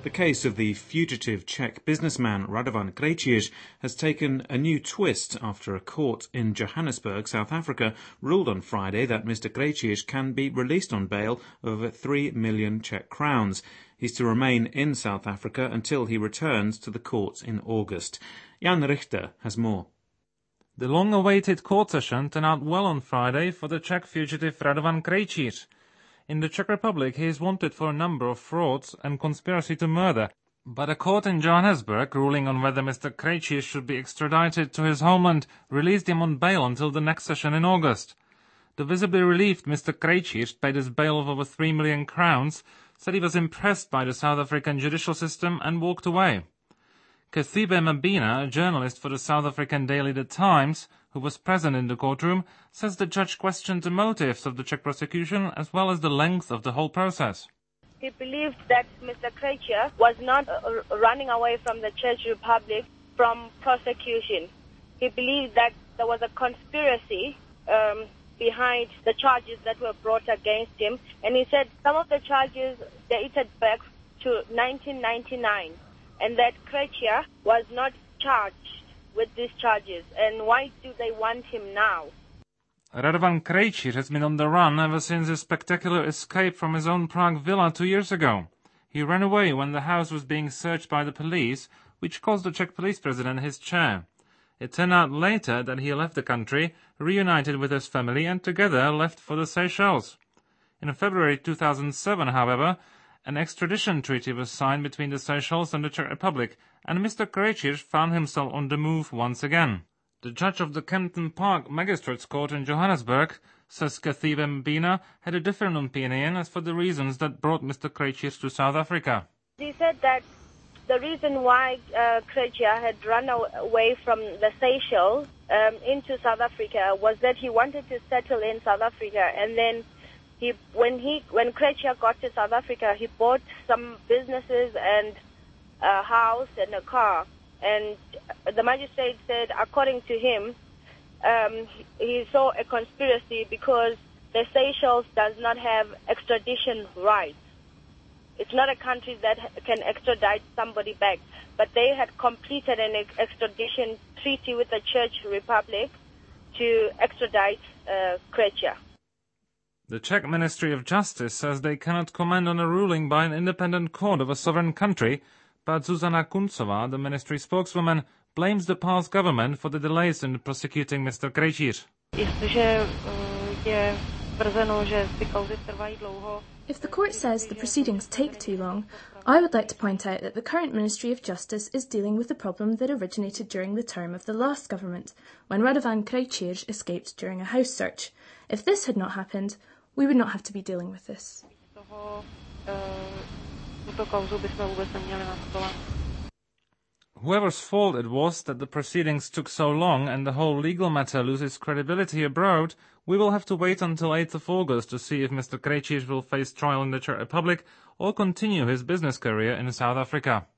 The case of the fugitive Czech businessman Radovan Krejcir has taken a new twist after a court in Johannesburg, South Africa, ruled on Friday that Mr. Krejcir can be released on bail of over 3 million Czech crowns. He's to remain in South Africa until he returns to the courts in August. Jan Richter has more. The long-awaited court session turned out well on Friday for the Czech fugitive Radovan Krejcir. In the Czech Republic, he is wanted for a number of frauds and conspiracy to murder, but a court in Johannesburg, ruling on whether Mr. Krejcir should be extradited to his homeland, released him on bail until the next session in August. The visibly relieved Mr. Krejcir, paid his bail of over 3 million crowns, said he was impressed by the South African judicial system and walked away. Kathibe Mabina, a journalist for the South African daily The Times, who was present in the courtroom, says the judge questioned the motives of the Czech prosecution as well as the length of the whole process. He believed that Mr. Krejcir was not running away from the Czech Republic from prosecution. He believed that there was a conspiracy behind the charges that were brought against him, and he said some of the charges dated back to 1999, and that Krejcir was not charged with these charges, and why do they want him now? Radovan Krejcir has been on the run ever since his spectacular escape from his own Prague villa 2 years ago. He ran away when the house was being searched by the police, which cost the Czech police president his chair. It turned out later that he left the country, reunited with his family, and together left for the Seychelles. In February 2007, however, an extradition treaty was signed between the Seychelles and the Czech Republic, and Mr. Krejcir found himself on the move once again. The judge of the Kempton Park Magistrates Court in Johannesburg, says Kathibe Mabina, had a different opinion as for the reasons that brought Mr. Krejcir to South Africa. He said that the reason why Krejcir had run away from the Seychelles into South Africa was that he wanted to settle in South Africa, and then when Krejcir got to South Africa, he bought some businesses and a house and a car. And the magistrate said, according to him, he saw a conspiracy because the Seychelles does not have extradition rights. It's not a country that can extradite somebody back, but they had completed an extradition treaty with the Czech Republic to extradite Krejcir. The Czech Ministry of Justice says they cannot comment on a ruling by an independent court of a sovereign country, but Zuzana Kuncová, the ministry spokeswoman, blames the past government for the delays in prosecuting Mr. Krejcir. If the court says the proceedings take too long, I would like to point out that the current Ministry of Justice is dealing with a problem that originated during the term of the last government, when Radovan Krejcir escaped during a house search. If this had not happened, we would not have to be dealing with this. Whoever's fault it was that the proceedings took so long and the whole legal matter loses credibility abroad, we will have to wait until 8th of August to see if Mr. Krejcir will face trial in the Czech Republic or continue his business career in South Africa.